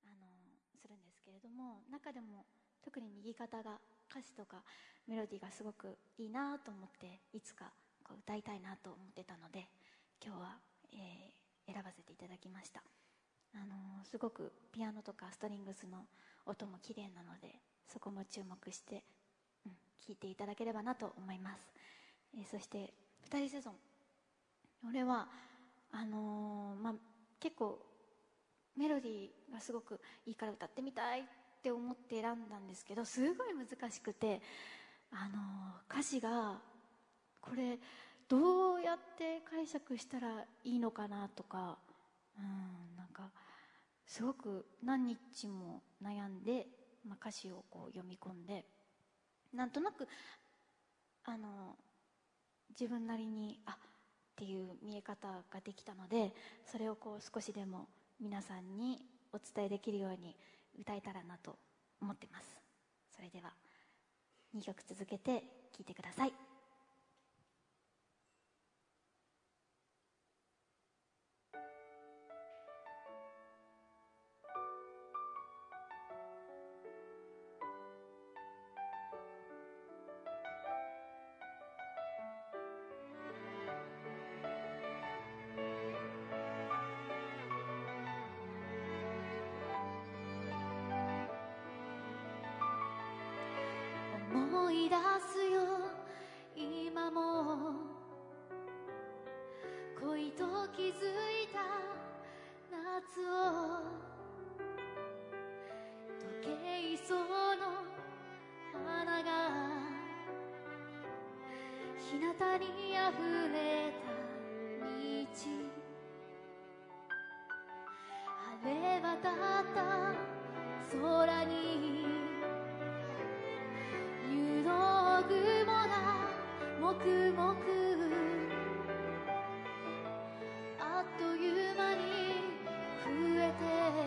するんですけれども、中でも特に右肩が歌詞とかメロディーがすごくいいなと思って、いつかこう歌いたいなと思ってたので、今日は、選ばせていただきました。すごくピアノとかストリングスの音も綺麗なので、そこも注目して、聴いていただければなと思います。そして二人セゾン、俺は結構メロディーがすごくいいから歌ってみたいって思って選んだんですけど、すごい難しくて、歌詞がこれどうやって解釈したらいいのかなとか、なんかすごく何日も悩んで、歌詞をこう読み込んで、なんとなく自分なりにっていう見え方ができたので、それをこう少しでも皆さんにお伝えできるように歌えたらなと思ってます。それでは2曲続けて聴いてください。 思い出すよ今も、恋と気づいた夏を、時計その花が日向にあふれた道、晴れ渡った空に入道雲がもくもく、あっという間に増え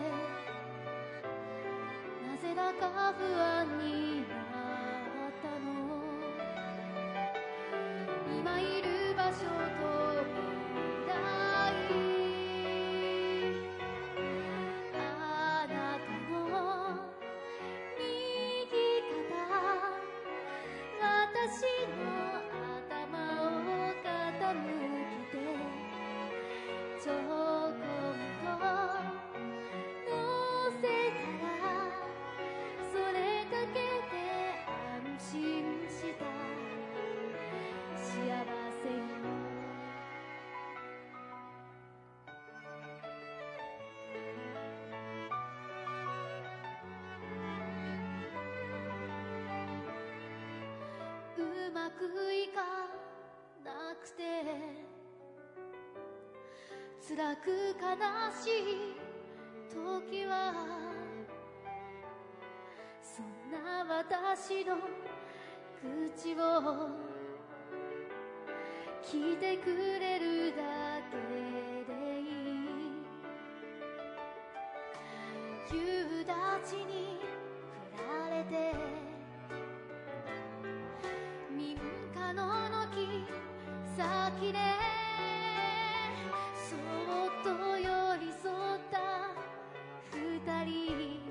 て、なぜだか不安になったの。今いる場所と未来、あなたの右肩、私の頭を傾けて、ちょこんと乗せたら、それだけで安心した。幸せよ。うまくいかなくて辛く悲しい時は、そんな私の口を聞いてくれるだけでいい。夕立に振られて民家の軒先でそっと寄り添った二人、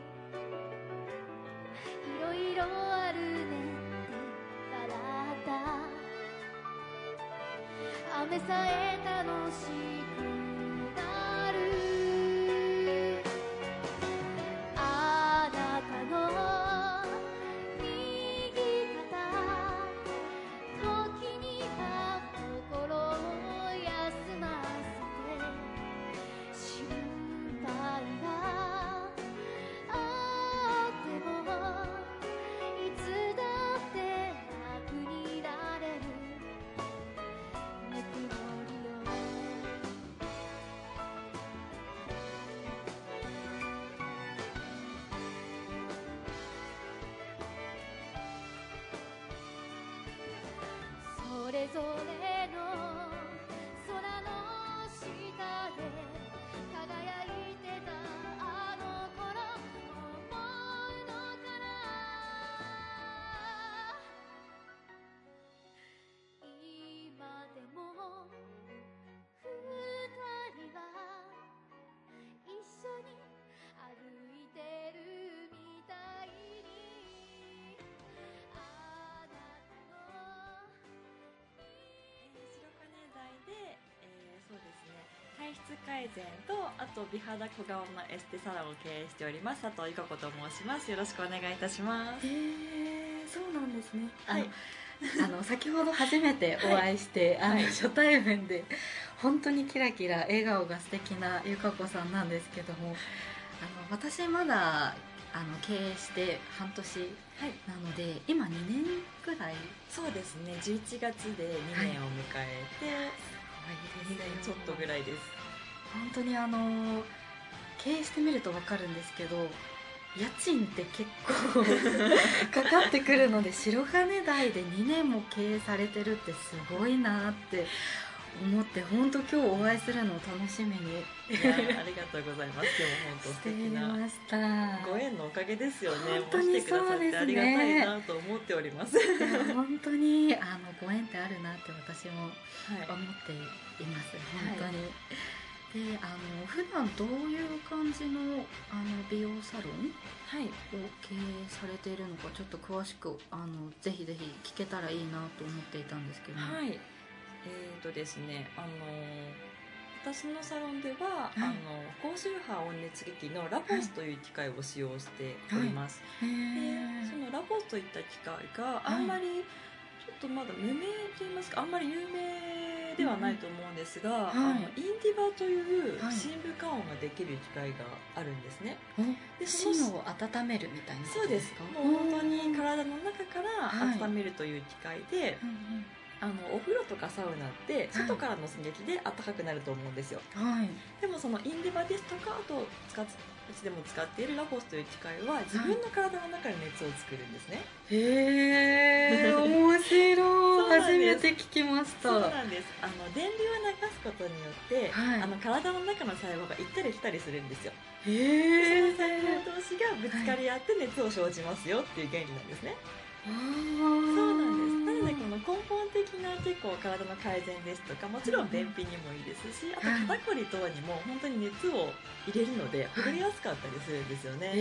いろいろあるねって笑った。雨さえ楽しくなる。あなたの右肩、時には心を休ませて、心配があってもいつだって楽になれるぬくもりよ。それぞれの空の下で輝いてたあの頃思うのかな。今でも二人は一緒に歩いて改善と、あと美肌小顔のエステサロンを経営しております佐藤由香子と申します。よろしくお願いいたします。 そうなんですね。 はい、 先ほど初めてお会いして、 はい、 初対面で本当にキラキラ笑顔が素敵な由香子さんなんですけども、私まだ経営して半年なので、はい、今2年くらい。 そうですね、11月で2年を迎えて、 はい、 2年ちょっとぐらいです。 本当に経営してみると分かるんですけど、家賃って結構かかってくるので、白金台で2年も経営されてるってすごいなって思って、本当今日お会いするのを楽しみにありがとうございます。でも本当素敵なご縁のおかげですよね。 本当にそうですね。 来てくださってありがたいなと思っております。 本当にご縁ってあるなって私も思っています、はい、本当に、はい。で普段どういう感じの美容サロンを経営されているのか、ちょっと詳しくぜひぜひ聞けたらいいなと思っていたんですけど、 はい。ですね、私のサロンでは、はい、高周波温熱機器のラボスという機械を使用しております、はい、でそのラボスといった機械があんまりちょっとまだ無名といいますか、あんまり有名ではないと思うんですが、はい、インディバという深部加温ができる機械があるんですね、 はい、で芯を温めるみたいなことですか？ そうです。もう本当に体の中から温めるという機械で、お風呂とかサウナって外からの刺激で暖かくなると思うんですよ、はい、でもそのインディバですとか、あとうちでも使っているラボスという機械は自分の体の中で熱を作るんですね。 へー、面白い。初めて聞きました。 そうなんです。電流を流すことによって、はい、体の中の細胞が行ったり来たりするんですよ。 へー。 その細胞同士がぶつかり合って熱を生じますよっていう原理なんですね。そうなんです。なのでこの根本的な結構体の改善ですとか、もちろん便秘にもいいですし、あと肩こり等にも本当に熱を入れるのでほぐれやすかったりするんですよね。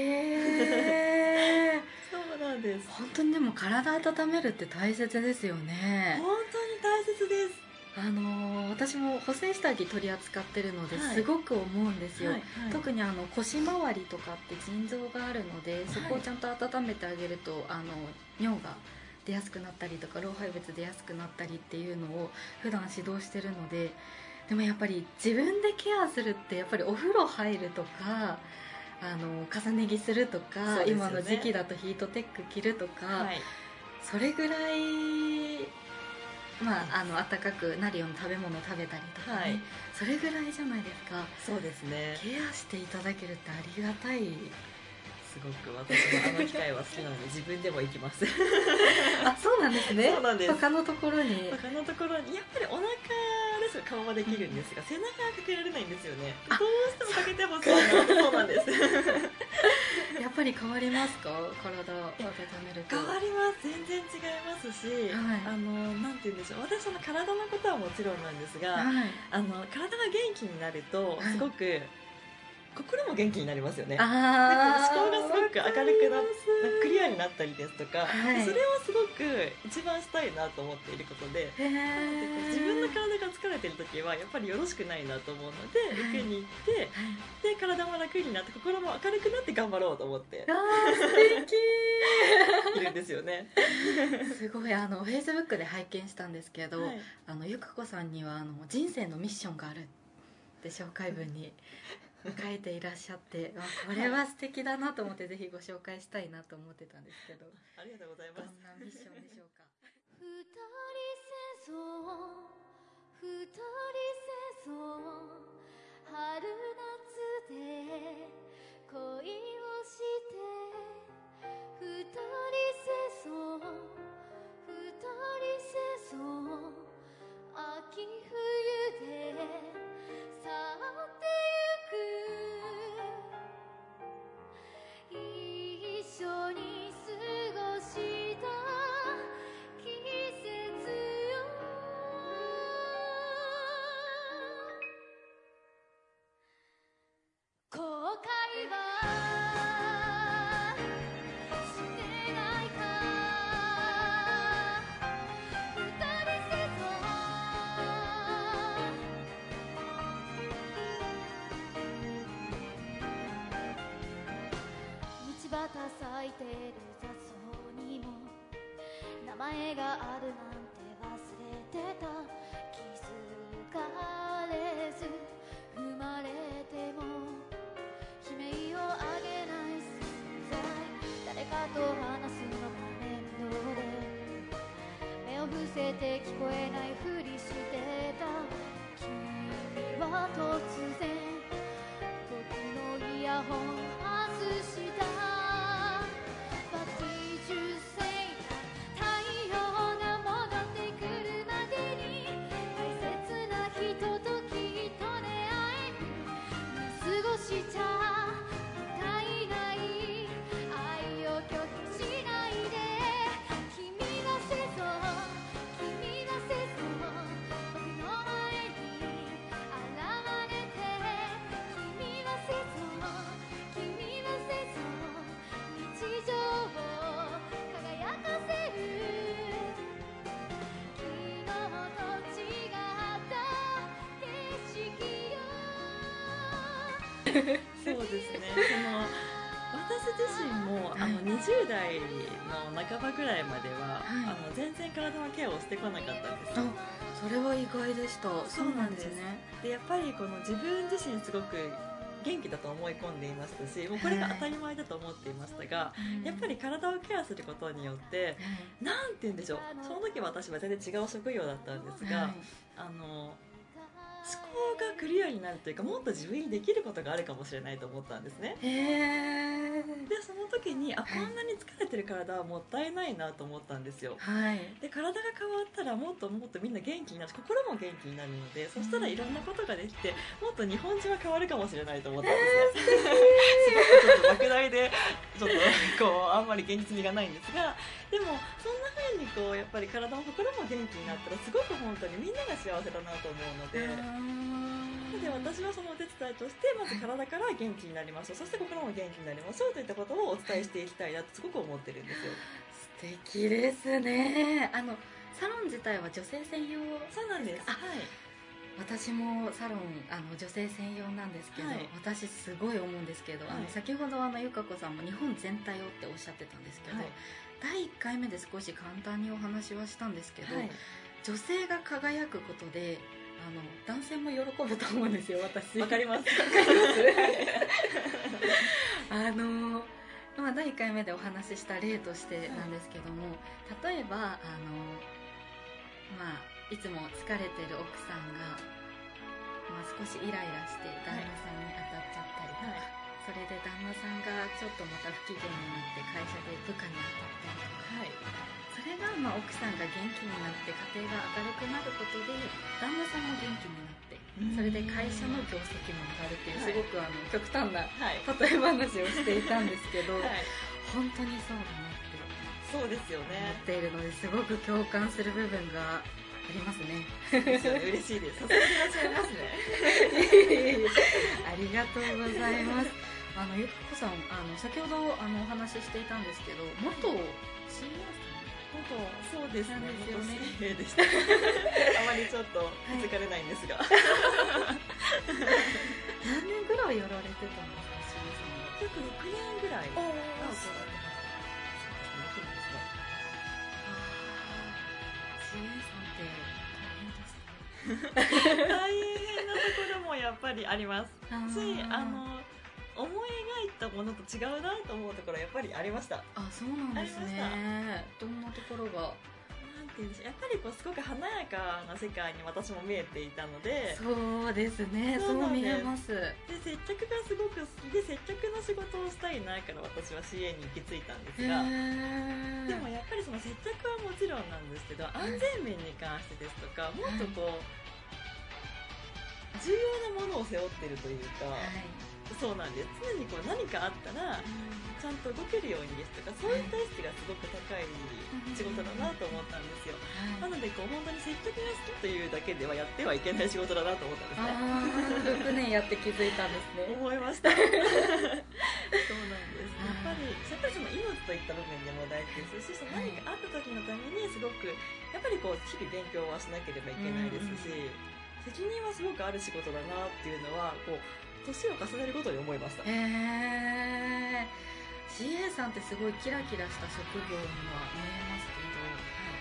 そうなんです。 本当にでも体温めるって大切ですよね。 本当に大切です。 私も補正下着取り扱ってるのですごく思うんですよ、はいはいはい、特に腰回りとかって腎臓があるので、そこをちゃんと温めてあげると尿が出やすくなったりとか老廃物出やすくなったりっていうのを普段指導してるので、でもやっぱり自分でケアするってやっぱりお風呂入るとか重ね着するとか、ね、今の時期だとヒートテック着るとか、はい、それぐらい暖かくなるような食べ物を食べたりとか、ね、はい、それぐらいじゃないですか。 そうですね。 ケアしていただけるってありがたい。 すごく私も機会は好きなので自分でも行きますあ、そうなんですね。 そうなんです。 他のところにやっぱりお腹ですが顔はできるんですが、背中がかけられないんですよね。どうしてもかけてほしいな。そうなんですやっぱり変わりますか？体を温めると。 変わります。全然違いますし、はい、なんて言うんでしょう、私体のことはもちろんなんですが、はい、体が元気になるとすごく、はい、心も元気になりますよね。思考がすごく明るくなってクリアになったりですとか、はい、それをすごく一番したいなと思っていることで、自分の体が疲れてる時はやっぱりよろしくないなと思うので、受けに行って、で体も楽になって心も明るくなって頑張ろうと思って素敵いるんですよねすごいFacebook で拝見したんですけど、はい、ゆかこさんには人生のミッションがあるって紹介文に書いていらっしゃって、これは素敵だなと思ってぜひご紹介したいなと思ってたんですけど、 ありがとうございます。 どんなミッションでしょうか？ 二人戦争、二人戦争、春夏で恋をして二人戦争、二人戦争、秋冬で去ってゆく、一緒に過ごした季節よ。 前があるなんて忘れてた気づかれず生まれても悲鳴を上げない存在誰かと話すのが面倒で目を伏せて聞こえないふりしてた君は突然僕のイヤホン外したWhat did you say 太陽が戻ってくるまでに大切な人ときっと出会える過ごしちゃもったいない愛を拒否しないで君はせぞ君はせぞ僕の前に現れて君はせぞ君はせぞ日常を輝かせる昨日と違った景色よそうですね。私自身も20代の半ばぐらいまでは、全然体のケアをしてこなかったんですよ。 それは意外でした。 そうなんですね。でやっぱりこの自分自身すごく元気だと思い込んでいましたし、もうこれが当たり前だと思っていましたが、やっぱり体をケアすることによって、なんて言うんでしょう、その時私は全然違う職業だったんですが、思考がクリアになるというか、もっと自分にできることがあるかもしれないと思ったんですね。でその時にこんなに疲れてる体はもったいないなと思ったんですよ。で体が変わったらもっともっとみんな元気になるし、心も元気になるので、そしたらいろんなことができて、もっと日本中は変わるかもしれないと思ったんですね。すごくちょっと莫大でちょっとこうあんまり現実味がないんですが、でもそんな風にこうやっぱり体も心も元気になったらすごく本当にみんなが幸せだなと思うので。で私はそのお手伝いとしてまず体から元気になりましょう、そして心も元気になりましょうといったことをお伝えしていきたいなとすごく思ってるんですよ。 素敵ですね。サロン自体は女性専用。 そうなんです。 私もサロン女性専用なんですけど、私すごい思うんですけど、先ほどゆかこさんも日本全体をっておっしゃってたんですけど、第1回目で少し簡単にお話はしたんですけど、女性が輝くことで男性も喜ぶと思うんですよ。私わかります。 第1回目でお話しした例としてなんですけども、例えばいつも疲れてる奥さんが、少しイライラして旦那さんに当たっちゃったりとか、それで旦那さんがちょっとまた不機嫌になって会社で部下に当たったりとか、それが奥さんが元気になって家庭が明るくなることで旦那さんも元気になって、それで会社の業績も上がるっていう、すごく極端な例え話をしていたんですけど、本当にそうだなってそうですよね思っているので、すごく共感する部分がありますね。 嬉しいです。さすがにいらっしゃいますね。 ありがとうございます。ゆかこさん、先ほどお話ししていたんですけど、元 CA そうですね。元 CA でした。あまりちょっと気づかれないんですが。 何年ぐらいやられてたんですか、CA さんは。 約6年ぐらい。大変なところもやっぱりありますし、思い描いたものと違うなと思うところはやっぱりありました。 そうなんですね。どんなところが？ なんていうんでしょう、やっぱりすごく華やかな世界に私も見えていたので。 そうですね。そう見えます。 で接客がすごく好きで、接客の仕事をしたいなから私は CA に行き着いたんですが、でもやっぱりその接客はもちろんなんですけど、安全面に関してですとか、もっと重要なものを背負ってるというか、そうなんです。常に何かあったらちゃんと動けるようにですとか、そういった意識がすごく高い仕事だなと思ったんですよ。なので本当に接客が好きというだけではやってはいけない仕事だなと思ったんですね。 6年やって気づいたんですね。 思いました。そうなんです。やっぱりその命といった部分でも大事ですし、その何かあった時のためにすごくやっぱり日々勉強はしなければいけないですし、責任はすごくある仕事だなっていうのは年を重ねるごとに思いました。 CA さんってすごいキラキラした職業には見えますけど、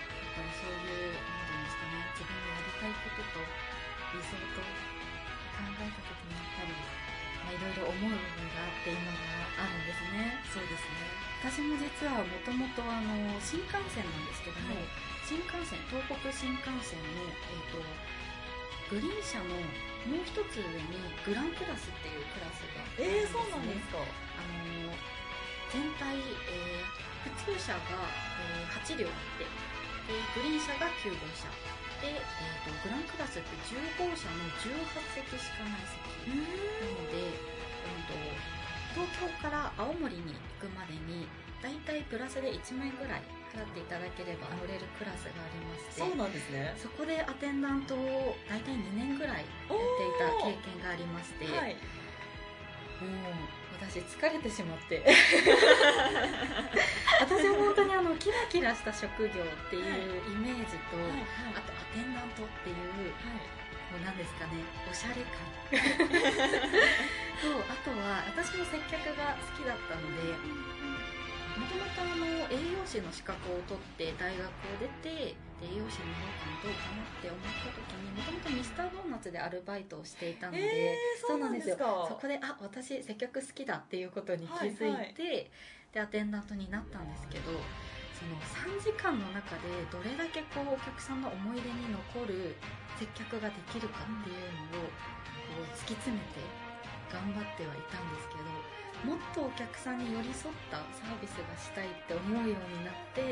そういうなんていうんですかね、自分のやりたいことと理想と考えた時にやっぱり、いろいろ思う部分があって今があるんですね。 そうですね。 私も実はもともと新幹線なんですけども、新幹線、東北新幹線の、グリーン車のもう一つ上にグランクラスっていうクラスがあるんですね。 そうなんですか。 全体、普通車が、8両あって、でグリーン車が9号車で、グランクラスって10号車の18席しかない席なので、東京から青森に行くまでにだいたいプラスで1万円ぐらい払っていただければ乗れるクラスがありまして、 そうなんですね。 そこでアテンダントをだいたい2年ぐらいやっていた経験がありまして、 はい、 もう私疲れてしまって私は本当にキラキラした職業っていうイメージと、あとアテンダントっていう、もう何ですかね、おしゃれ感と、あとは私も接客が好きだったので、もともと栄養士の資格を取って大学を出て、栄養士になろうかなどうかなって思った時に、もともとミスタードーナツでアルバイトをしていたので、 そうなんですよ。 そこで私接客好きだっていうことに気づいて、でアテンダントになったんですけど、その3時間の中でどれだけお客さんの思い出に残る接客ができるかっていうのを突き詰めて頑張ってはいたんですけど、もっとお客さんに寄り添ったサービスがしたいって思うようになって、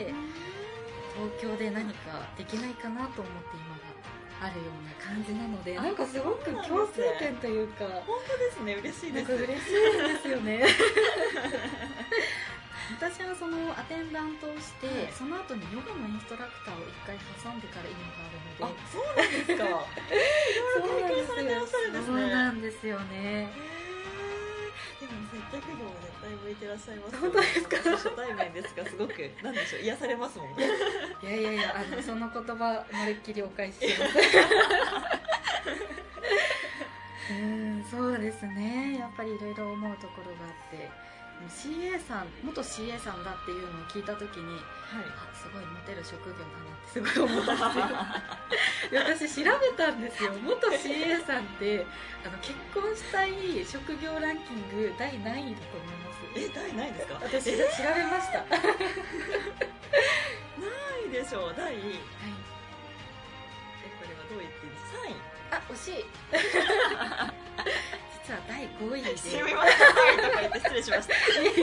東京で何かできないかなと思って今があるような感じなので、なんかすごく共通点というか、 本当ですね、嬉しいです。 なんか嬉しいですよね私はそのアテンダントをして、その後にヨガのインストラクターを1回挟んでから今があるので。 そうなんですか。いろいろ経験されてらっしゃるんですね。 そうなんですよね。 でも接客業は絶対向いてらっしゃいます。 本当ですか。 初対面ですが、すごくなんでしょう、癒されますもん。 いやその言葉まるっきりお返ししますそうですね、やっぱりいろいろ思うところがあって、CA さん、元 CA さんだっていうのを聞いたときに、すごいモテる職業だなってすごい思ったんですよ私調べたんですよ。元 CA さんって結婚したい職業ランキング第何位だと思います？ 第何位ですか？ 私調べました何位でしょう？第2位、これはどう言っていいですか？3位。 惜しい実は第5位で、 すみません、3位とか言って失礼しました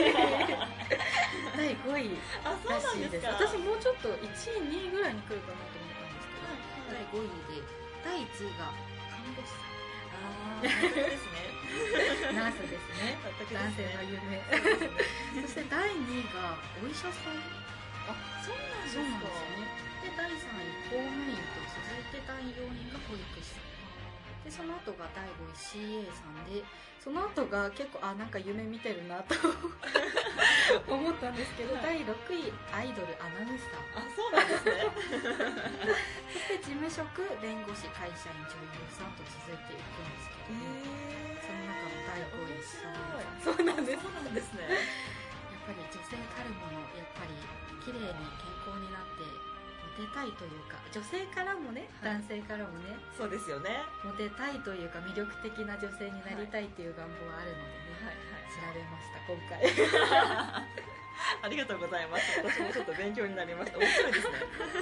第5位らしいです。私もうちょっと1位2位ぐらいに来るかなと思ったんですけど、第5位で、第1位が看護師さん。 ですねナースですね。男性の夢そして第2位がお医者さん。 そうなんですか。 で第3位公務員と続いて第4位が保育士さんで、その後が第5位 CA さんで、その後が結構なんか夢見てるなと思ったんですけど、第6位アイドルアナウンサー。 そうなんですねそして事務職、弁護士、会社員、女優さんと続いていくんですけど、その中の第5位 CA さん。そうなんですねやっぱり女性たるもの、やっぱり綺麗に健康になってモテたいというか、女性からもね、男性からもね、 そうですよね、 モテたいというか魅力的な女性になりたいという願望はあるのでね、調べました今回ありがとうございます。私もちょっと勉強になりました。面白いですね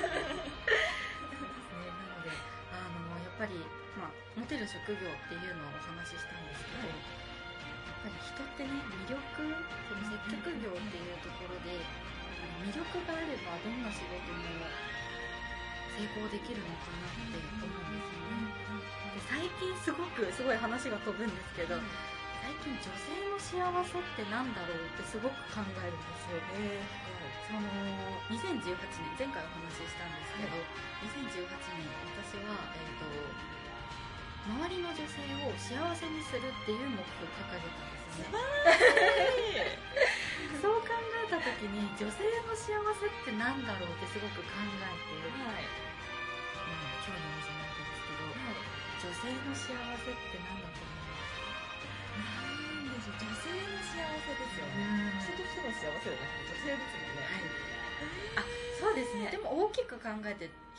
なのでやっぱり、モテる職業っていうのをお話ししたんですけど、やっぱり人ってね、魅力、その接客業っていうところで魅力があればどんな仕事も成功できるのかなって思うんですよね。で最近すごい話が飛ぶんですけど、最近女性の幸せってなんだろうってすごく考えるんですよ。その2018年、前回お話ししたんですけど、2018年私は、周りの女性を幸せにするっていう目標を掲げたんですよね。そう考えた時に女性の幸せってなんだろうってすごく考えて、今日の話なわけですけど、女性の幸せって何だと思いますか？ 女性の幸せですよね。人としての幸せじゃなくて女性ですもんね。 そうですね。でも大きく考えて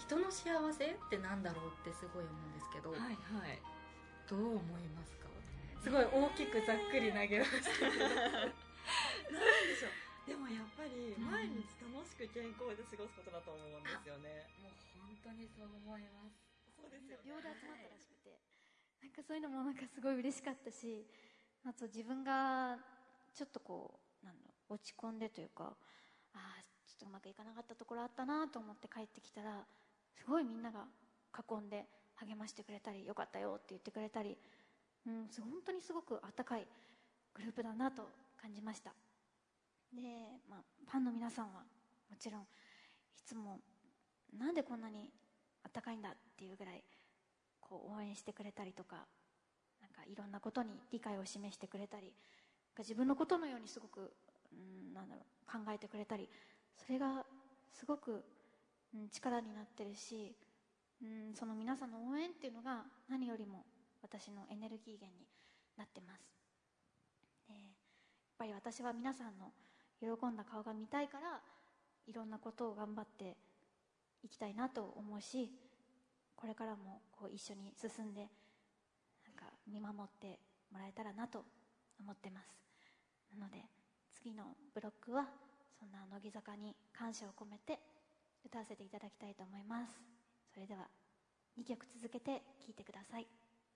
人の幸せってなんだろうってすごい思うんですけど、 はいはい、 どう思いますか？すごい大きくざっくり投げましたけどなんでしょう。でもやっぱり毎日楽しく健康で過ごすことだと思うんですよね。 もう本当にそう思います。 そうですよね。 秒で集まったらしくて、なんかそういうのもなんかすごい嬉しかったし、あと自分がちょっとこう落ち込んでというか、ちょっとうまくいかなかったところあったなと思って帰ってきたら、すごいみんなが囲んで励ましてくれたり、よかったよって言ってくれたり、本当にすごく温かいグループだなと感じました。で、ファンの皆さんはもちろんいつもなんでこんなに温かいんだっていうぐらいこう応援してくれたりとか、なんかいろんなことに理解を示してくれたり、自分のことのようにすごく考えてくれたり、それがすごく力になってるし、その皆さんの応援っていうのが何よりも私のエネルギー源になってます。で、やっぱり私は皆さんの喜んだ顔が見たいから、いろんなことを頑張っていきたいなと思うし、これからもこう一緒に進んでなんか見守ってもらえたらなと思ってます。なので次のブロックはそんな乃木坂に感謝を込めて歌わせていただきたいと思います。それでは2曲続けて聴いてください。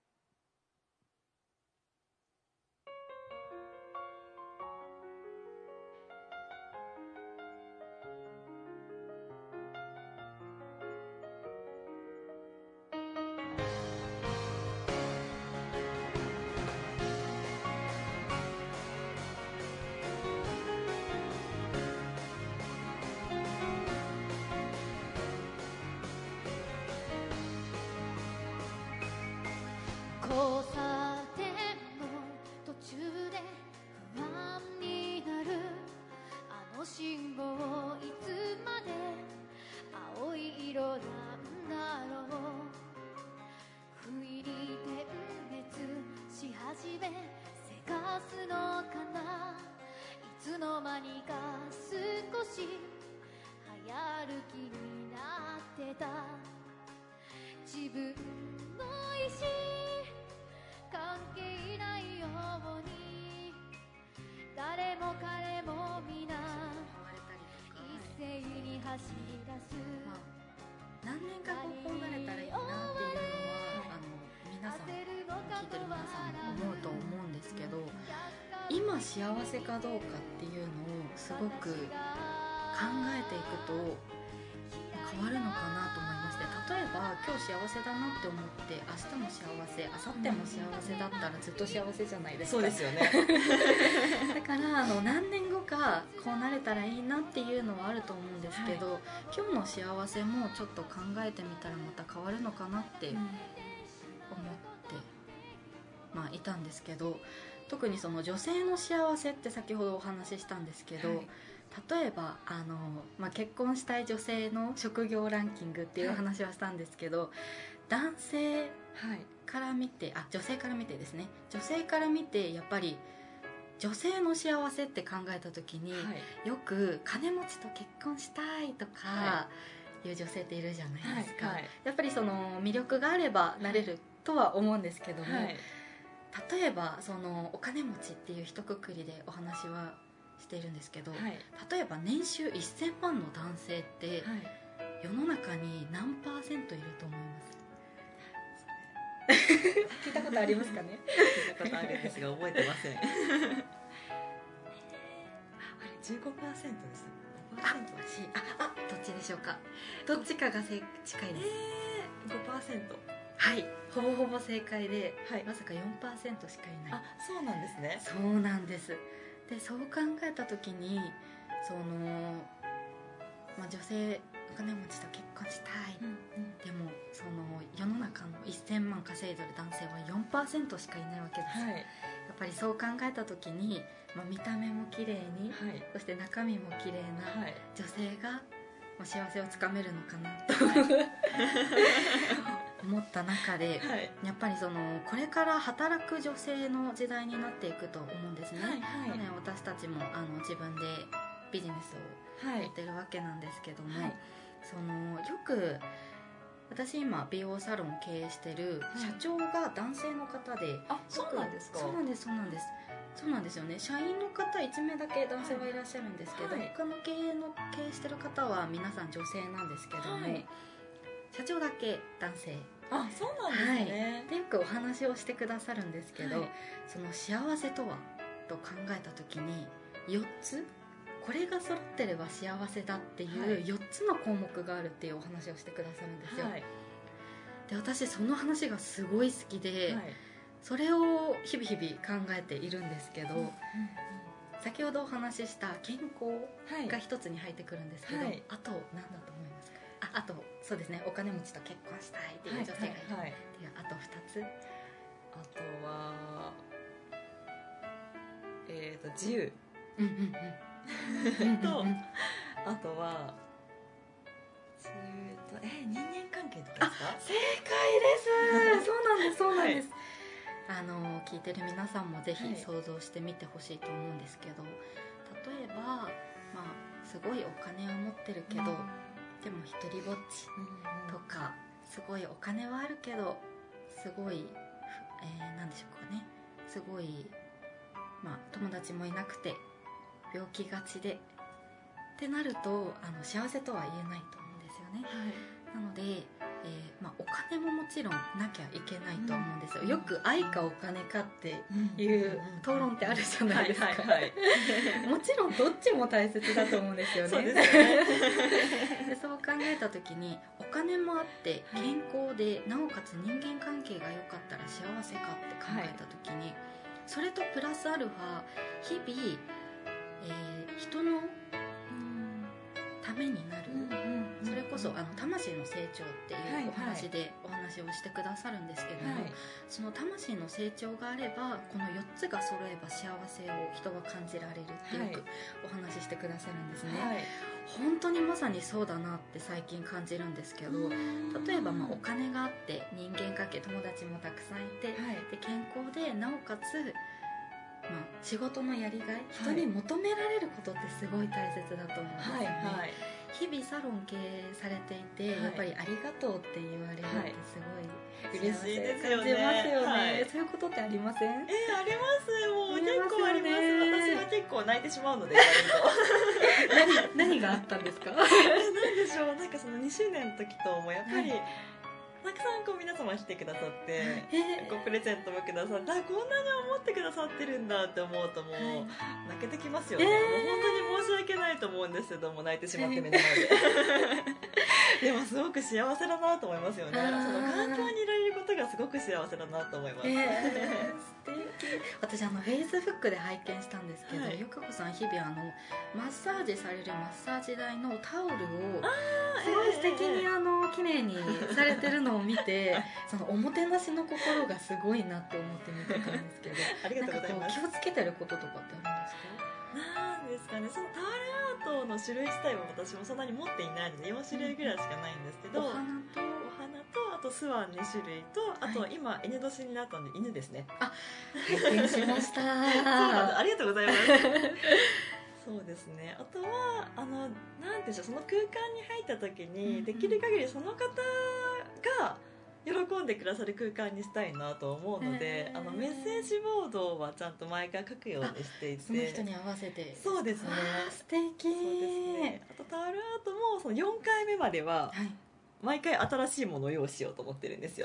交差点の途中で不安になる、あの信号いつまで青い色なんだろう。不意に点滅し始めせかすのかな、いつの間にか少し早歩きになってた。自分の意志関係ないように、誰も彼も皆一斉に走り出す。 何年かこうなれたらいいなっていうのは皆さん、聞いてる皆さんも思うと思うんですけど、今幸せかどうかっていうのをすごく考えていくと変わるのかなと思いまして、例えば今日幸せだなって思って明日も幸せ、明後日も幸せだったらずっと幸せじゃないですか。 そうですよねだから何年後かこうなれたらいいなっていうのはあると思うんですけど、今日の幸せもちょっと考えてみたらまた変わるのかなって思って、いたんですけど、特にその女性の幸せって先ほどお話ししたんですけど、例えば結婚したい女性の職業ランキングっていう話はしたんですけど、男性から見て、女性から見てですね、女性から見てやっぱり女性の幸せって考えた時に、よく金持ちと結婚したいとかいう女性っているじゃないですか。やっぱりその魅力があればなれるとは思うんですけども、例えばそのお金持ちっていう一括りでお話はしているんですけど、例えば年収1000万の男性って、世の中に何%いると思います？聞いたことありますかね？ 聞いたことあるんですが覚えてませんあれ15%です。5%は C。 どっちでしょうか？どっちかが近いです。 5%。 はい、ほぼほぼ正解で、まさか 4% しかいない。 そうなんですね。 そうなんです。で、そう考えた時にその、女性お金持ちと結婚したい、でもその世の中の1000万稼いでる男性は 4% しかいないわけです、やっぱりそう考えた時に、見た目も綺麗に、そして中身も綺麗な女性が、幸せをつかめるのかなと、思った中で、やっぱりそのこれから働く女性の時代になっていくと思うんですね。私たちも自分でビジネスをやってるわけなんですけども、そのよく私今美容サロン経営してる社長が男性の方で、 あ、そうなんですか。 そうなんですよね。社員の方1名だけ男性はいらっしゃるんですけど、他の経営してる方は皆さん女性なんですけども、社長だけ男性。 あ、そうなんですね。 でよくお話をしてくださるんですけど、その幸せとはと考えた時に4つ、これが揃ってれば幸せだっていう4つの項目があるっていうお話をしてくださるんですよ。で私その話がすごい好きで、それを日々考えているんですけど、先ほどお話しした健康が一つに入ってくるんですけど、あと何だと思いますか？あとそうですね、お金持ちと結婚したいっていう女性がいるっていう、あと2つ。 あとは自由と、あとは人間関係とかですか？ 正解です。そうなんです、聞いてる皆さんもぜひ想像してみてほしいと思うんですけど、例えば、すごいお金は持ってるけど、でも一人ぼっちとか、すごいお金はあるけどすごい、なんでしょうかね、すごい、友達もいなくて病気がちでってなると幸せとは言えないと思うんですよね。なので、お金ももちろんなきゃいけないと思うんですよ。よく愛かお金かっていう討論ってあるじゃないですか。もちろんどっちも大切だと思うんですよね。そうですよね。でそう考えた時に、お金もあって健康で、なおかつ人間関係が良かったら幸せかって考えた時に、それとプラスアルファ日々、人のためになる、それこそ魂の成長っていうお話でお話をしてくださるんですけども、その魂の成長があればこの4つが揃えば幸せを人は感じられるってよくお話ししてくださるんですね。本当にまさにそうだなって最近感じるんですけど、例えばお金があって人間関係、友達もたくさんいて、で健康で、なおかつ仕事のやりがい、人に求められることってすごい大切だと思うんですよね。日々サロン経営されていて、やっぱりありがとうって言われるってすごい嬉しいですよね。感じますよね。そういうことってありません？ あります。もう結構あります。私は結構泣いてしまうので何があったんですか？ なんでしょう、なんかその2周年の時ともやっぱり、たくさん皆様来てくださって、プレゼントもくださって、こんなに思ってくださってるんだって思うともう泣けてきますよね。もう本当に申し訳ないと思うんですけども、泣いてしまって目の前ででもすごく幸せだなと思いますよね。その環境にいられることがすごく幸せだなと思います。 素敵。私Facebook で拝見したんですけど、ゆかこさん日々マッサージされるマッサージ台のタオルをすごい素敵に綺麗にされてるのを見て、そのおもてなしの心がすごいなって思って見てたんですけどありがとうございます。 気をつけてることとかってあるんですか？ なんですかね、そのタオルアートの種類自体は私もそんなに持っていないので4種類ぐらいしかないんですけど、お花とあとスワン2種類と、あと今 N 年になったので犬ですね。 拝見しました。 ありがとうございます。そうですね。あとはなんでしょう、その空間に入った時にできる限りその方が喜んでくださる空間にしたいなと思うので、メッセージボードはちゃんと毎回書くようにしていて、 その人に合わせて。 そうですね。 素敵。そうですね。 あとタオルアートもその4回目までは、毎回新しいものを用意しようと思ってるんですよ。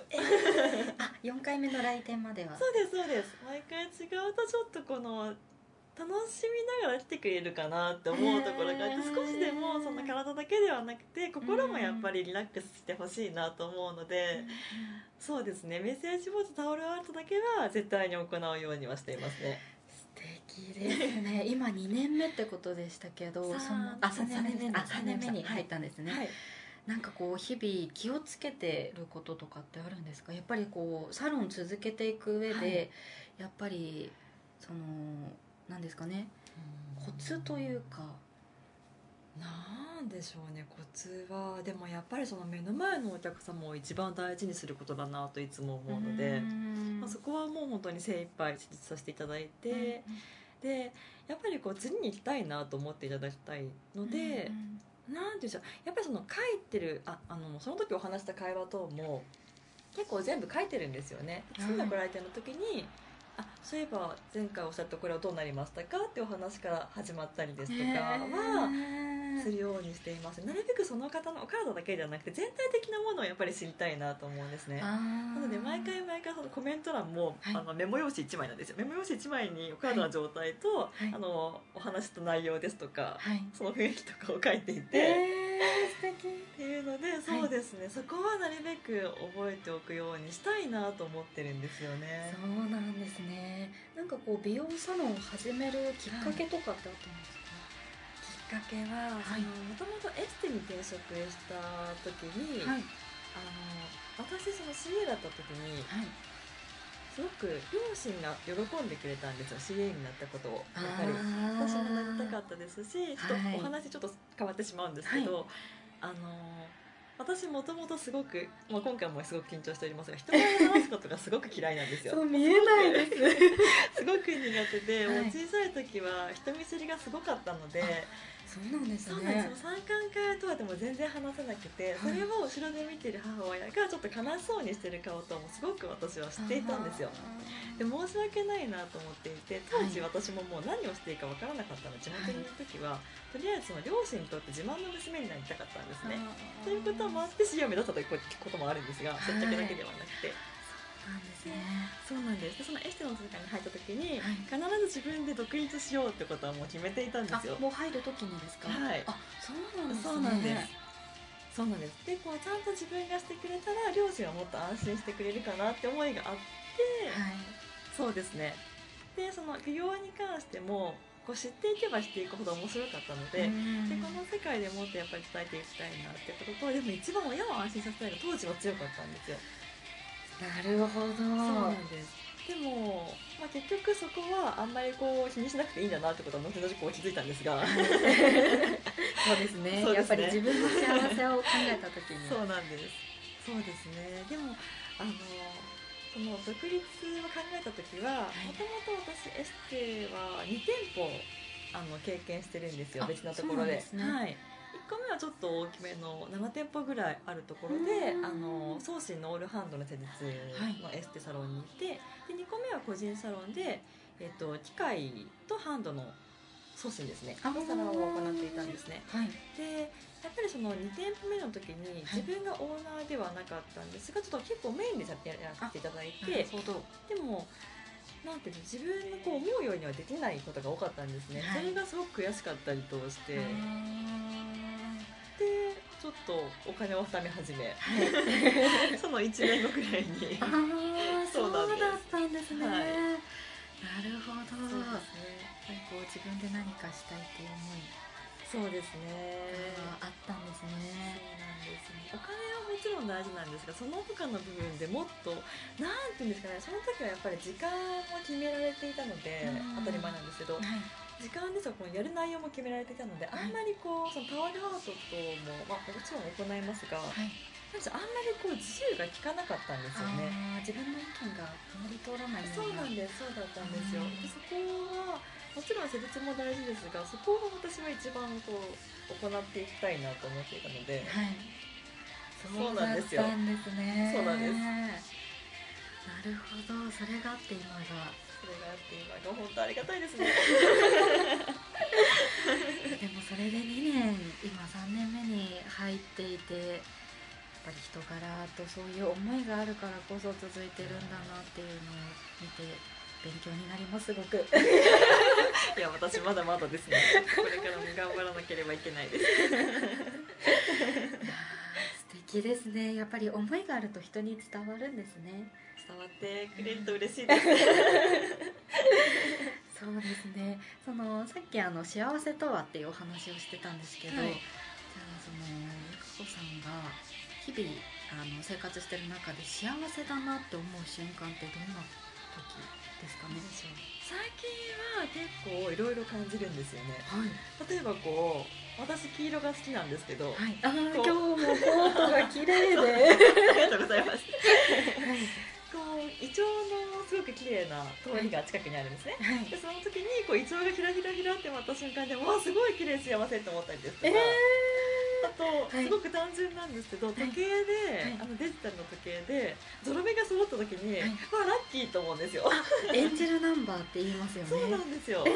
4回目の来店までは。 そうですそうです。毎回違うとちょっと楽しみながら来てくれるかなって思うところがあって、少しでもその体だけではなくて心もやっぱりリラックスしてほしいなと思うので、そうですね、メッセージボード、タオルアートだけは絶対に行うようにはしていますね。 素敵ですね。今2年目ってことでしたけど、3年目に入ったんですね。なんか日々気をつけてることとかってあるんですか？やっぱりサロン続けていく上で、やっぱりなんですかね、コツというか。 なんでしょうね、コツはでもやっぱりその目の前のお客様を一番大事にすることだなといつも思うので、そこはもう本当に精一杯施術させていただいて、でやっぱり次に行きたいなと思っていただきたいので、 なんていうんでしょう、やっぱりその書いてるその時お話した会話等も結構全部書いてるんですよね。次のご来店の時に、そういえば前回おっしゃったこれはどうなりましたかってお話から始まったりですとかはするようにしています。なるべくその方のお体だけじゃなくて全体的なものをやっぱり知りたいなと思うんですね。なので毎回そのコメント欄も、メモ用紙1枚なんですよ。メモ用紙1枚にお体の状態と、お話した内容ですとか、その雰囲気とかを書いていて、 素敵っていうので、そうですね、そこはなるべく覚えておくようにしたいなと思ってるんですよね。 そうなんですね。なんかこう美容サロンを始めるきっかけとかってあったんですか？ きっかけはもともとエステに転職した時に、私その CA だった時に、すごく両親が喜んでくれたんですよ、 CA になったことを。やっぱり私もなりたかったですし、ちょっとお話ちょっと変わってしまうんですけど、私もともとすごく、今回もすごく緊張しておりますが、人前で話すことがすごく嫌いなんですよ。 そう見えないですすごく苦手で、もう小さい時は人見知りがすごかったので、 そうなんですね。 そうなんです。参観会とはでも全然話せなくて、それを後ろで見てる母親がちょっと悲しそうにしてる顔ともすごく私は知っていたんですよ。で申し訳ないなと思っていて、当時私ももう何をしていいか分からなかったので、地元にいる時はとりあえずその両親にとって自慢の娘になりたかったんですね。ということもあって CA を目指したということもあるんですが、接客だけではなくて。 なんですね。 そうなんです。でそのエステの世界に入った時に、必ず自分で独立しようってことはもう決めていたんですよ。 もう入る時にですか？ はい。 そうなんですね。 そうなんです。そうなんです。でちゃんと自分がしてくれたら両親はもっと安心してくれるかなって思いがあって、そうですね。でその美容に関しても知っていけばしていくほど面白かったので、この世界でもっとやっぱり伝えていきたいなってことと、でも一番親を安心させたいが当時は強かったんですよ。 なるほど。そうなんです。でも、結局そこはあんまり気にしなくていいんだなってことは後々気づいたんですがそうですね。やっぱり自分の幸せを考えた時にそうなんです。そうですね。でもその独立を考えた時は、もともと私エステは2店舗経験してるんですよ、別のところで。1個目はちょっと大きめの7店舗ぐらいあるところで、送信のオールハンドの施術のエステサロンにいて、で2個目は個人サロンで、機械とハンドの送信ですね、のサロンを行っていたんですね。でやっぱりその2店舗目の時に自分がオーナーではなかったんですが、ちょっと結構メインでやらせていただいて、でもなんていうの、自分の思うようにはできないことが多かったんですね。それがすごく悔しかったりとして、でちょっとお金を貯め始め、その1年後くらいにそうだったんですね。なるほど。 そうですね。 自分で何かしたいっていう思い、 そうですね、 あったんですね。 そうなんですね。お金はもちろん大事なんですが、その他の部分でもっとなんていうんですかね、その時はやっぱり時間も決められていたので当たり前なんですけど、時間ですがやる内容も決められていたので、あんまりそのパワールハートとも、もちろん行いますが、あんまり自由が利かなかったんですよね。 自分の意見があまり通らないような。 そうなんです。そうだったんですよ。でそこはもちろん施術も大事ですが、そこを私は一番行っていきたいなと思っていたので、 そうなんですよ。そうなんですね。 そうなんです。 なるほど。それがあって今が本当ありがたいですね。 でもそれで2年、今3年目に入っていて、やっぱり人柄とそういう思いがあるからこそ続いてるんだなっていうのを見て勉強になります。すごくいや私まだまだですね。これからも頑張らなければいけないです。 素敵ですね。やっぱり思いがあると人に伝わるんですね。 伝わってくれると嬉しいです。 そうですね。さっき幸せとはっていうお話をしてたんですけど、じゃあゆかこさんが日々生活してる中で幸せだなって思う瞬間ってどんな時ですかね？ 最近は結構いろいろ感じるんですよね。例えば私黄色が好きなんですけど、 今日もコートが綺麗でありがとうございます。イチョウのすごく綺麗な通りが近くにあるんですね。でその時にイチョウがひらひらひらって舞った瞬間で、わあすごい綺麗、幸せって思ったりですとか。 とすごく単純なんですけど、時計で、デジタルの時計でゾロ目が揃った時に、ラッキーと思うんですよ。 エンジェルナンバーって言いますよね。 そうなんですよ。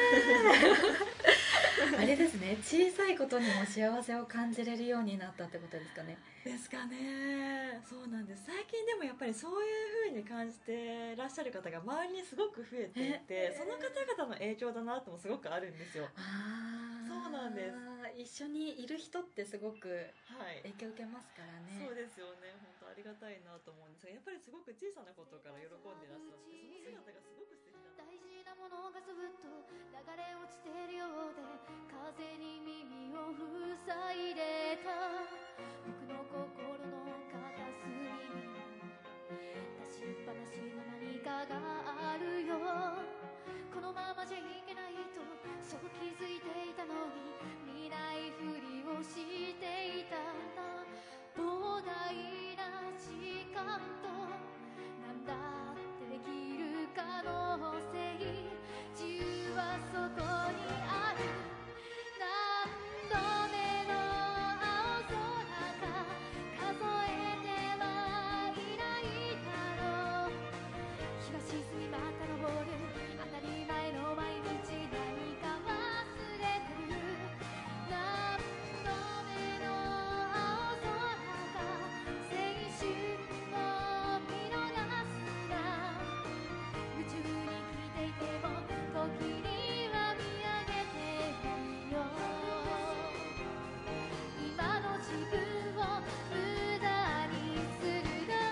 あれですね、小さいことにも幸せを感じれるようになったってことですかね。 ですかね。そうなんです。最近でもやっぱりそういう風に感じてらっしゃる方が周りにすごく増えていて、その方々の影響だなってもすごくあるんですよ。そうなんです。 一緒にいる人ってすごく影響受けますからね。 そうですよね。本当ありがたいなと思うんですが、やっぱりすごく小さなことから喜んでらっしゃって、その姿がすごく素敵だな。 大事なものがずっと流れ落ちてるようで、風に耳を塞いでた僕の心の片隅に出しっぱなしの何かがあるよ。このままじゃいけないとそう気づいていたのに、見ないふりをしていたんだ。膨大な時間となんだってできる可能性、自由はそこにある。何度目の青空か数えてはいないだろう。日が沈みまた昇る当たり前の毎日、何か忘れてる。何度目の青空か青春を見逃すな。宇宙に来ていても時には見上げてみよう。今の自分を無駄にするな。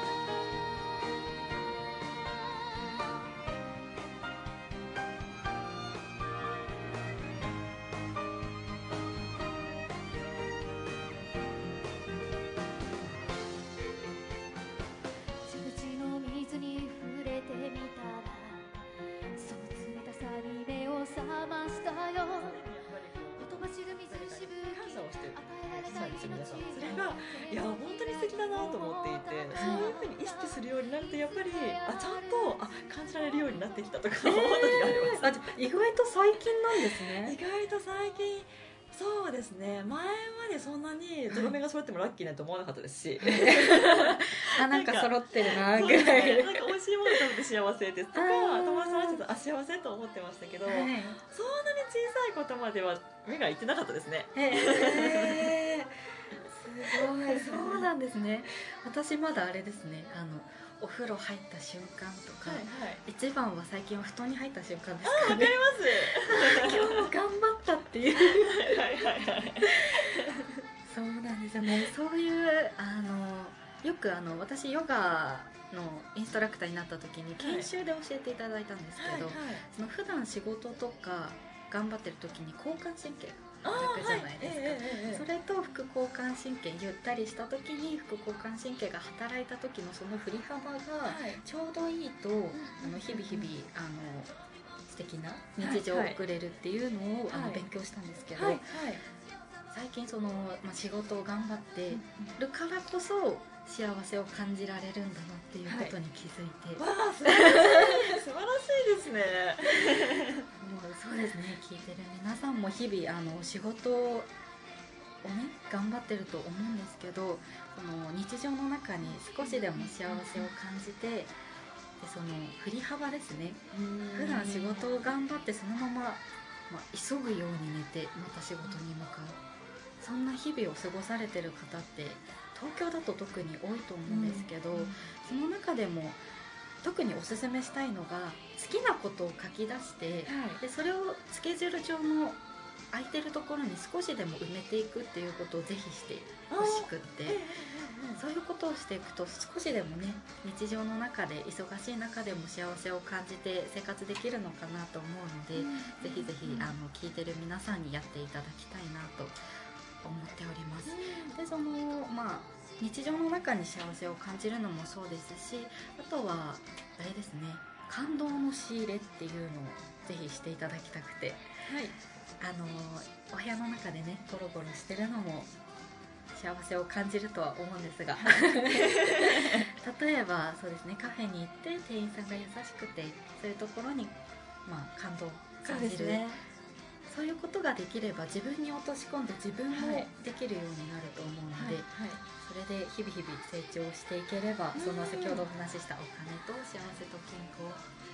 蛇口の水に触れてみたら、その冷たさに目を覚ましたよ。ほとばしる水しぶき、 感謝をしてる与えられた命、 それがいや本当に素敵だなと思っていて、そういうふうに意識するようになると、やっぱりちゃんと感じられるようになってきたとか思う時があります。 意外と最近なんですね。 意外と最近、そうですね。前までそんなにゾロ目が揃ってもラッキーなんて思わなかったですし、 なんか揃ってるなそうぐらい。 なんか美味しいもの食べて幸せですとか、友達と話してたら幸せと思ってましたけど、そんなに小さいことまでは目がいってなかったですね。 すごい、そうなんですね。私まだあれですね、お風呂入った瞬間とか、一番は最近は布団に入った瞬間ですかね。 わかります。 今日も頑張ったっていう。そうなんですよね。そういうよく私ヨガのインストラクターになった時に研修で教えていただいたんですけど、その普段仕事とか頑張ってる時に交感神経が働くじゃないですか。それと副交感神経、ゆったりした時に副交感神経が働いた時のその振り幅がちょうどいいと、日々素敵な日常を送れるっていうのを勉強したんですけど、最近仕事を頑張ってるからこそ幸せを感じられるんだなっていうことに気づいて、 わあ素晴らしいですね。 もうそうですね、聞いてる皆さんも日々仕事をね頑張ってると思うんですけど、日常の中に少しでも幸せを感じて、でその振り幅ですね、普段仕事を頑張ってそのまま、急ぐように寝てまた仕事に向かう、そんな日々を過ごされてる方って東京だと特に多いと思うんですけど、その中でも特におすすめしたいのが、好きなことを書き出して、でそれをスケジュール上の空いてるところに少しでも埋めていくっていうことをぜひしてほしくって、そういうことをしていくと少しでもね、日常の中で忙しい中でも幸せを感じて生活できるのかなと思うので、ぜひぜひ聞いてる皆さんにやっていただきたいなと思っております。で日常の中に幸せを感じるのもそうですし、あとはあれですね、感動の仕入れっていうのをぜひしていただきたくて、お部屋の中でねゴロゴロしてるのも幸せを感じるとは思うんですが、例えばそうですね、カフェに行って店員さんが優しくて、そういうところに感動を感じる、 そういうことができれば自分に落とし込んで自分もできるようになると思うので、それで日々日々成長していければ、その先ほどお話ししたお金と幸せと健康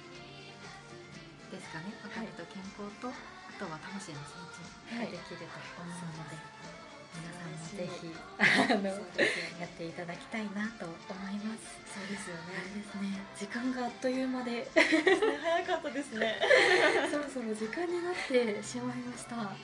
ですかね、お金と健康と、あとは魂の成長ができると思うので、皆さんもぜひやっていただきたいなと思います。 そうですよね。 ですね。時間があっという間で早かったですね。 そろそろ時間になってしまいました。 はい。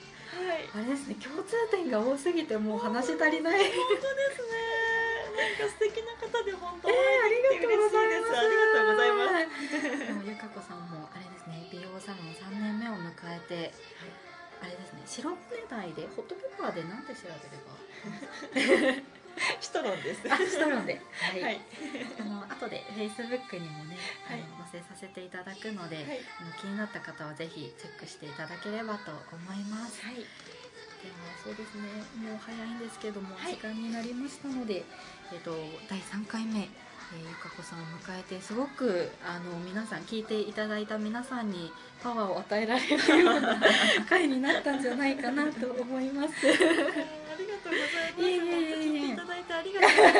あれですね。共通点が多すぎてもう話し足りない。 本当ですね。なんか素敵な方で本当にありがとうございます。 ありがとうございます。 でもゆかこさんもあれですね。美容サロン3年目を迎えて。あれですね、白骨台でホットペッパーで何て調べればシトロンです。 シトロンで、はい、 はい、 後で Facebook にもね、載せさせていただくので、気になった方はぜひチェックしていただければと思います。はい、ではそうですね、もう早いんですけども、時間になりましたので、第3回目ゆかこさんを迎えて、すごく皆さん聞いていただいた皆さんにパワーを与えられるような回になったんじゃないかなと思います。 ありがとうございます。聞いていただいてありがとうございます。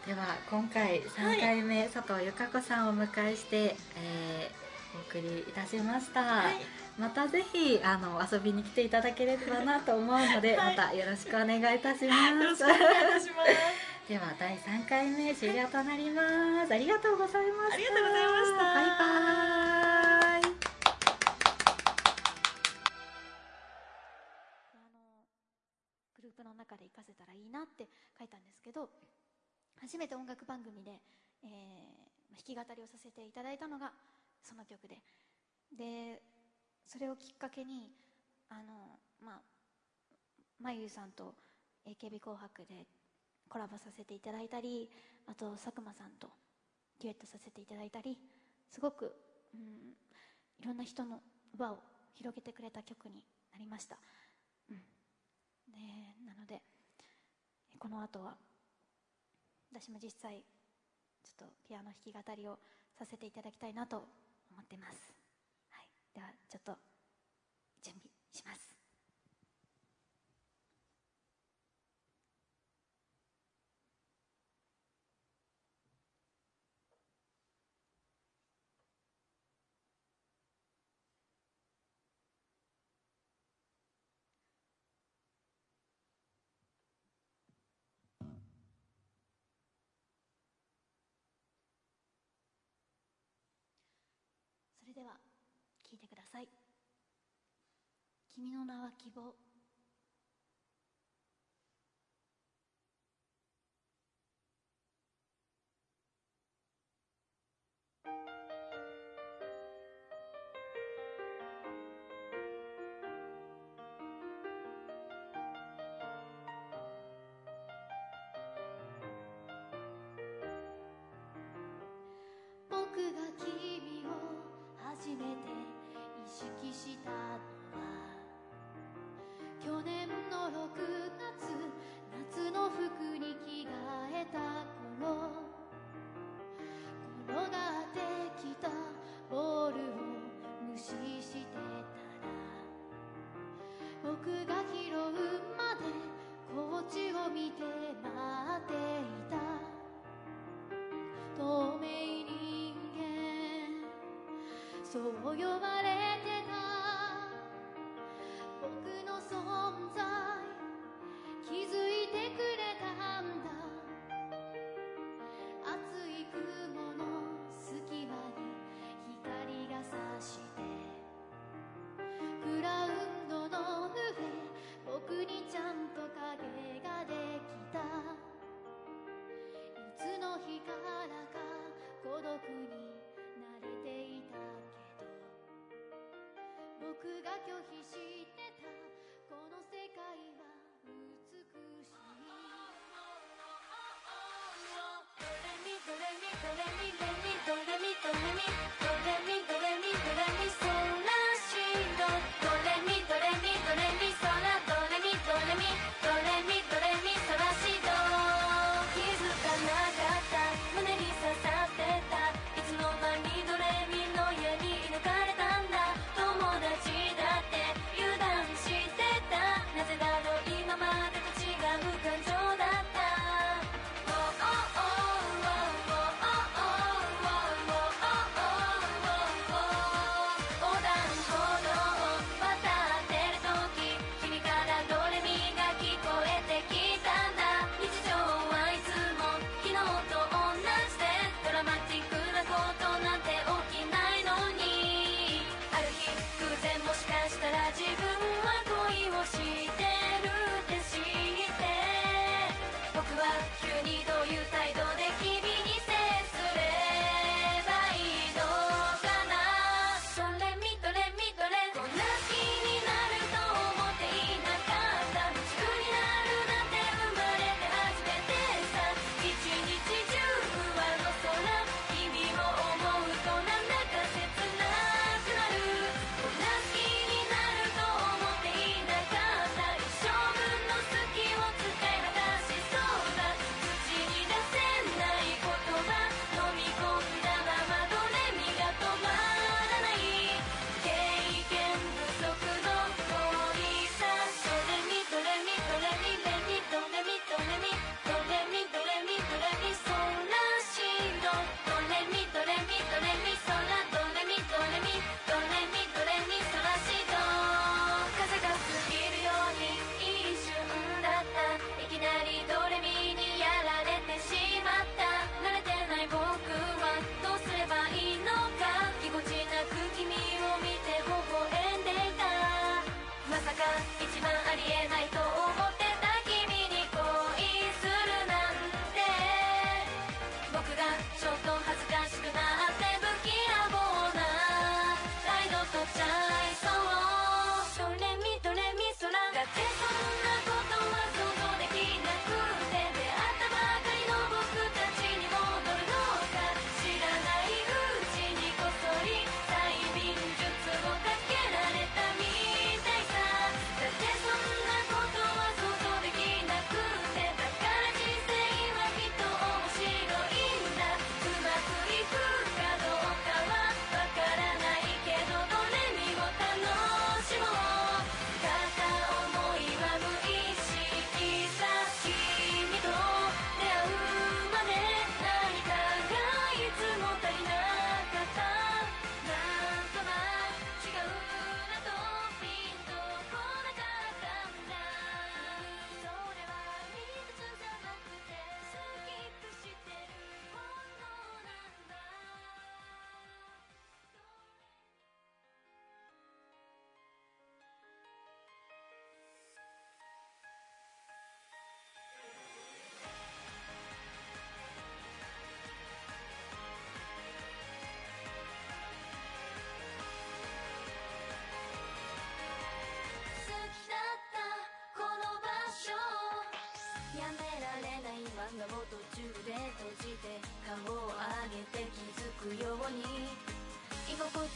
では今回3回目、佐藤ゆかこさんをお迎えして、お送りいたしました。またぜひ遊びに来ていただければなと思うので、またよろしくお願いいたします。 よろしくお願いいたします。 では第3回目終了となります。ありがとうございました。 ありがとうございました。 バイバイ。 グループの中で活かせたらいいなって書いたんですけど、初めて音楽番組で、弾き語りをさせていただいたのがその曲で、それをきっかけにまゆゆさんと AKB 紅白でコラボさせていただいたり、あと佐久間さんとデュエットさせていただいたり、すごく、いろんな人の輪を広げてくれた曲になりました。なのでこの後は私も実際ちょっとピアノ弾き語りをさせていただきたいなと思ってます。はい、ではちょっと準備します。それでは聴いてください。君の名は希望。僕が君を初めて意識したのは去年の6月、夏の服に着替えた頃、転がってきたボールを無視してたら、僕が拾うまでこっちを見て待っていた透明人間、そう呼ばれてた僕の存在、気づいてくれたんだ。厚い雲の隙間に光が差してグラウンドの上、僕にちゃんと影ができた。いつの日からか孤独に慣れていたけど、僕が拒否してたこの世界は美しい。ドレミドレミドレミドレミドレミドレミドレミドレミドレミソラシド、ドレミドレミドレミソラ、ドレミドレミドレミドレミソラシド。気づかなかった胸に刺さってた、いつの間にドレミの家に抜かれたんだ。友達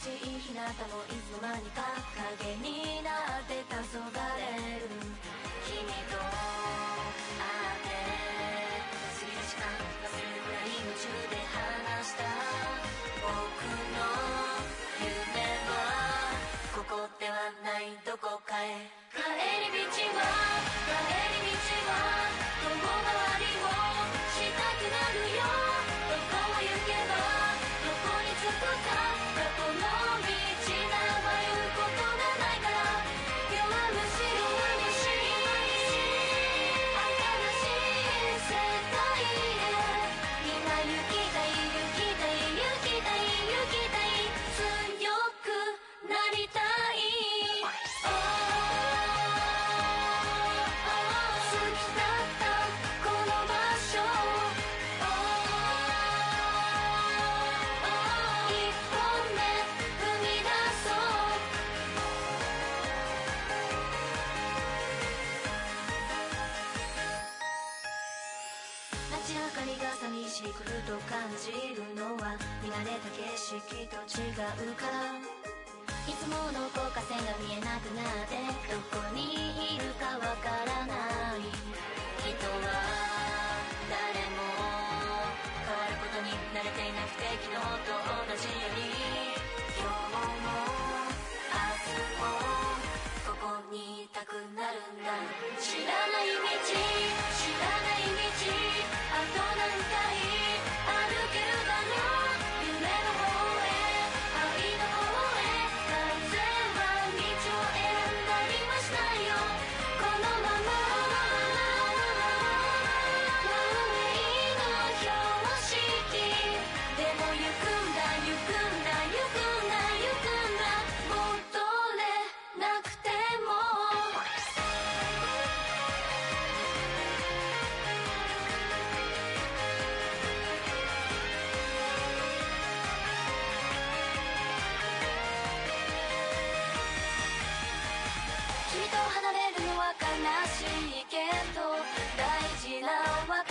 しい日向もいつの間にか影になって黄昏れる。君と会って過ぎる時間忘れるくらい夢中で話した僕の夢はここではないどこかへ。帰り道は遠回りをしたくなるよ。どこを行けばどこに着くか過去の道が迷うことがないから。弱虫新しい世界へ今行きたい強くなりたい。好きだったこの場所一本目踏み出そう。街明かりが寂しくふと感じるのは見慣れた景色と違うから。いつもの高架線が見えなくなってどこにいるかわからない。人は誰も変わることに慣れていなくて昨日と同じように今日も明日もここにいたくなるんだ。知らない道あと何回歩けるだろう。夢の方へ愛の方へ風は道を選んだりはしないよ。このまま運命の標識でも行くんだ戻れなくても。君と離れるのは悲しいけど大事な